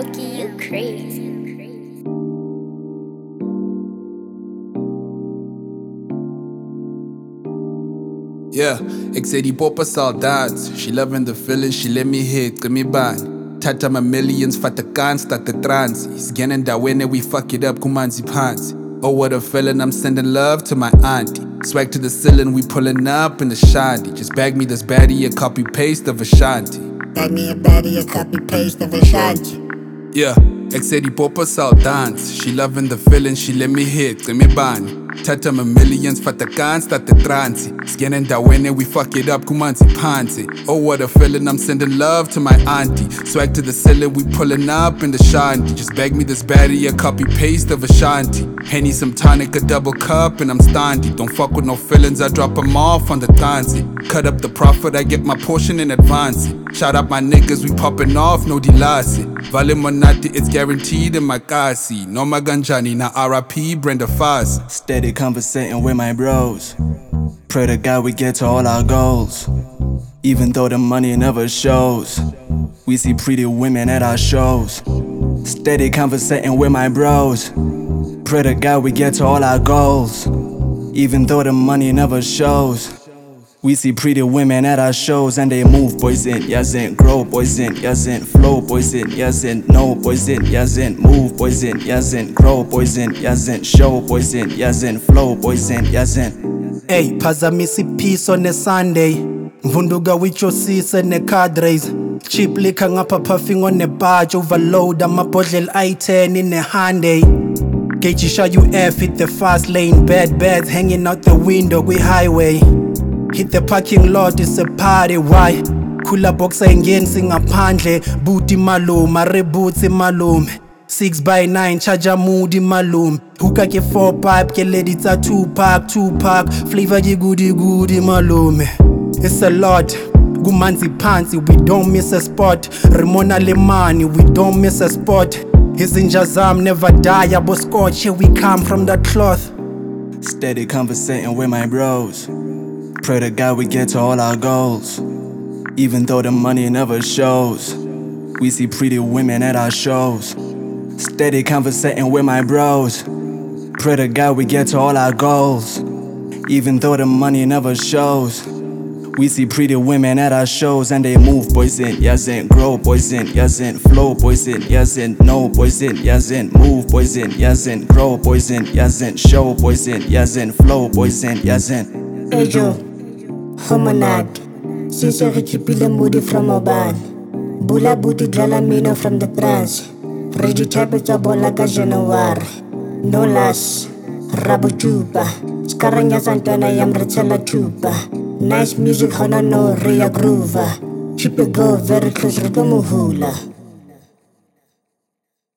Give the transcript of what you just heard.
Loki, you crazy. Yeah, ek sê die poppa sal dans. She loving the feeling, she let me hit, give me ban. Tata my millions, vat the kans, dat the trans. Scannen da when we fuck it up, kumanzi pants. Oh, what a feeling, I'm sending love to my auntie. Swag to the ceiling, we pulling up in the shanty. Just bag me this baddie, a copy paste of Ashanti. Bag me a baddie, a copy paste of Ashanti. Yeah, ek sê die poppa sal dans. She loving the feeling, she let me hit, give me ban. Tata my millions, vat the kans, dat the trans. Scannen da when we fuck it up, kumanzi panty. Oh, what a feeling, I'm sending love to my auntie. Swag to the ceiling, we pulling up in the shanty. Just bag me this baddie, a copy paste of Ashanti. Henny some tonic, a double cup, and I'm standy. Don't fuck with no feelings, I drop them off on the tansy. Cut up the profit, I get my portion in advance. Shout out my niggas, we popping off, no dilasi. Vale Monati, it's guaranteed in my kasi. No Maganjani, na RIP, Brenda Fassie. Steady conversating with my bros. Pray to God we get to all our goals. Even though the money never shows, we see pretty women at our shows. Steady conversating with my bros. Pray to God we get to all our goals. Even though the money never shows, we see pretty women at our shows and they move, boys in, yes in, grow, boys in, yes in, flow, boys in, yes in, no, boys in, yes in, move, boys in, yes in, grow, boys in, yes in, show, boys in, yes in, flow, boys in, yes in. Hey, phazamisi peace on a Sunday. Mvunduga with your sis and the cadres. Cheap liquor ngapha puffing on the barge. Overload, I'm a bottle I-10 in the Hyundai. Gauge UF, hit the fast lane. Bad bags hanging out the window, we highway. Hit the parking lot, it's a party, why? Kula boxa ingenzi ngaphandle. Booty malume, reboots malume. 6x9, charger moody malume. Hookah ke 4 pipe, ke lady ta 2-pack, 2-pack. Flavor ye goody malume. It's a lot, gumanzi pansi, we don't miss a spot. Ramona Lemani, we don't miss a spot. His injazam never die, abo scotch, here we come from that cloth. Steady conversating with my bros. Pray to God we get to all our goals. Even though the money never shows, we see pretty women at our shows. Steady conversating with my bros. Pray to God we get to all our goals. Even though the money never shows, we see pretty women at our shows and they move, boys in, yes in, grow, boys in, yes in, flow, boys in, yes in, no, boys in, yes in, move, boys in, yes in, grow, boys in, yes in, show, boys in, yes in, flow, boys in, yes in. Hey Joe, Homonad, since I chipile moody from Oban. Bula booty dlalamino from the trans. Ready temperature bolaka January. No las, rabo chupa. Skaranya santana yam retela chupa. Nice music, hana no rea groover. Chip go very close, Rito Muhula.